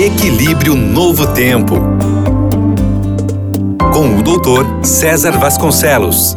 Equilíbrio Novo Tempo, com o doutor César Vasconcelos.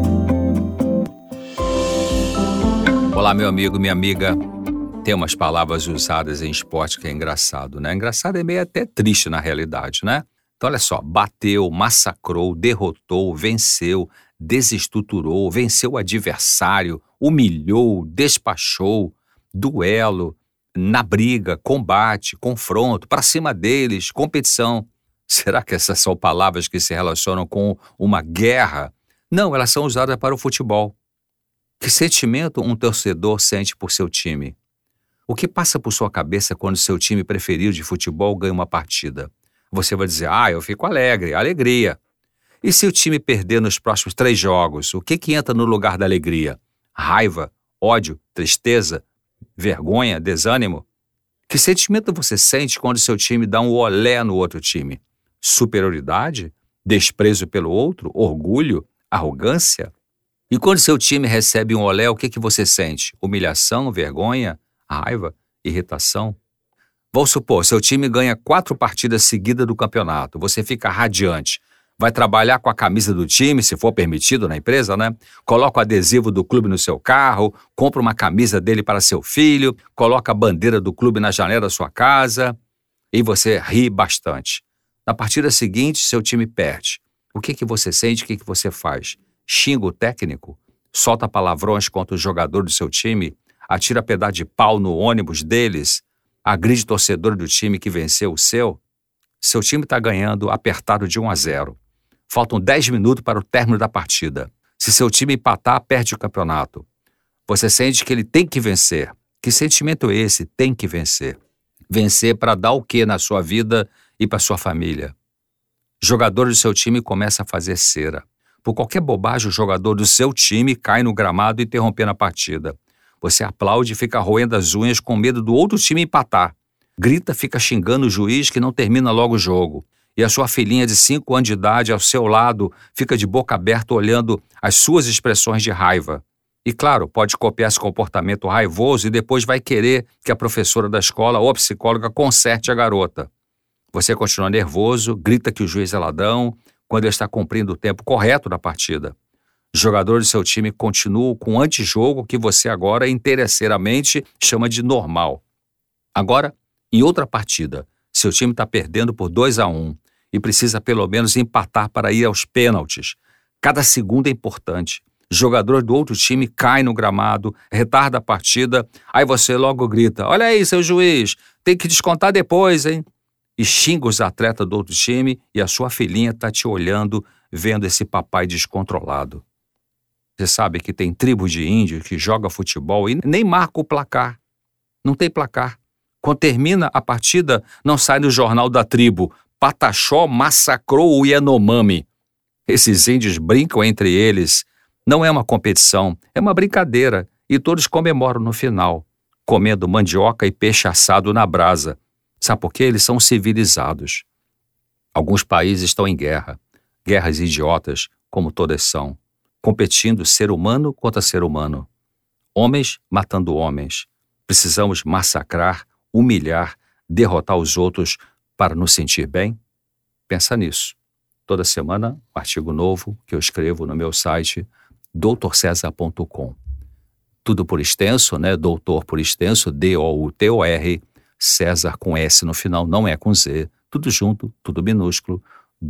Olá, meu amigo, minha amiga. Tem umas palavras usadas em esporte que é engraçado, né? Engraçado é meio até triste na realidade, né? Então, olha só, bateu, massacrou, derrotou, venceu, desestruturou, venceu o adversário, humilhou, despachou, duelo, na briga, combate, confronto, para cima deles, competição. Será que essas são palavras que se relacionam com uma guerra? Não, elas são usadas para o futebol. Que sentimento um torcedor sente por seu time? O que passa por sua cabeça quando seu time preferido de futebol ganha uma partida? Você vai dizer, eu fico alegre, alegria. E se o time perder nos próximos 3 jogos, o que entra no lugar da alegria? Raiva, ódio, tristeza, vergonha, desânimo? Que sentimento você sente quando seu time dá um olé no outro time? Superioridade? Desprezo pelo outro? Orgulho? Arrogância? E quando seu time recebe um olé, o que você sente? Humilhação, vergonha, raiva, irritação? Vamos supor, seu time ganha 4 partidas seguidas do campeonato. Você fica radiante. Vai trabalhar com a camisa do time, se for permitido na empresa, né? Coloca o adesivo do clube no seu carro, compra uma camisa dele para seu filho, coloca a bandeira do clube na janela da sua casa e você ri bastante. Na partida seguinte, seu time perde. O que você sente, o que você faz? Xinga o técnico? Solta palavrões contra o jogador do seu time? Atira pedaço de pau no ônibus deles? Agride torcedor do time que venceu o seu? Seu time está ganhando apertado de 1-0. Faltam 10 minutos para o término da partida. Se seu time empatar, perde o campeonato. Você sente que ele tem que vencer. Que sentimento é esse? Tem que vencer. Vencer para dar o quê na sua vida e para sua família? Jogador do seu time começa a fazer cera. Por qualquer bobagem, o jogador do seu time cai no gramado interrompendo a partida. Você aplaude e fica roendo as unhas com medo do outro time empatar. Grita, fica xingando o juiz que não termina logo o jogo. E a sua filhinha de 5 anos de idade ao seu lado fica de boca aberta olhando as suas expressões de raiva. E claro, pode copiar esse comportamento raivoso e depois vai querer que a professora da escola ou a psicóloga conserte a garota. Você continua nervoso, grita que o juiz é ladrão quando ele está cumprindo o tempo correto da partida. Os jogadores do seu time continuam com o antijogo que você agora interesseiramente chama de normal. Agora, em outra partida, seu time está perdendo por 2-1 e precisa pelo menos empatar para ir aos pênaltis. Cada segundo é importante. Jogador do outro time cai no gramado, retarda a partida, aí você logo grita, olha aí, seu juiz, tem que descontar depois, hein? E xinga os atletas do outro time e a sua filhinha está te olhando, vendo esse papai descontrolado. Você sabe que tem tribo de índios que joga futebol e nem marca o placar. Não tem placar. Quando termina a partida, não sai no jornal da tribo. Pataxó massacrou o Yanomami. Esses índios brincam entre eles. Não é uma competição, é uma brincadeira. E todos comemoram no final, comendo mandioca e peixe assado na brasa. Sabe por quê? Eles são civilizados. Alguns países estão em guerra. Guerras idiotas, como todas são. Competindo ser humano contra ser humano. Homens matando homens. Precisamos massacrar, humilhar, derrotar os outros para nos sentir bem? Pensa nisso. Toda semana, um artigo novo que eu escrevo no meu site, doutorcesar.com. Tudo por extenso, né? Doutor por extenso, D-O-U-T-O-R, César com S no final, não é com Z. Tudo junto, tudo minúsculo,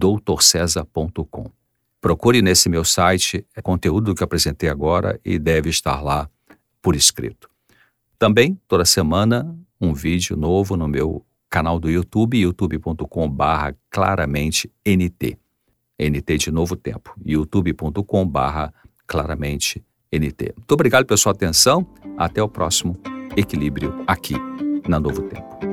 doutorcesar.com. Procure nesse meu site conteúdo que eu apresentei agora e deve estar lá por escrito. Também, toda semana, um vídeo novo no meu canal do YouTube, youtube.com/claramente NT. NT de Novo Tempo. youtube.com/claramente NT. Muito obrigado pela sua atenção. Até o próximo Equilíbrio aqui na Novo Tempo.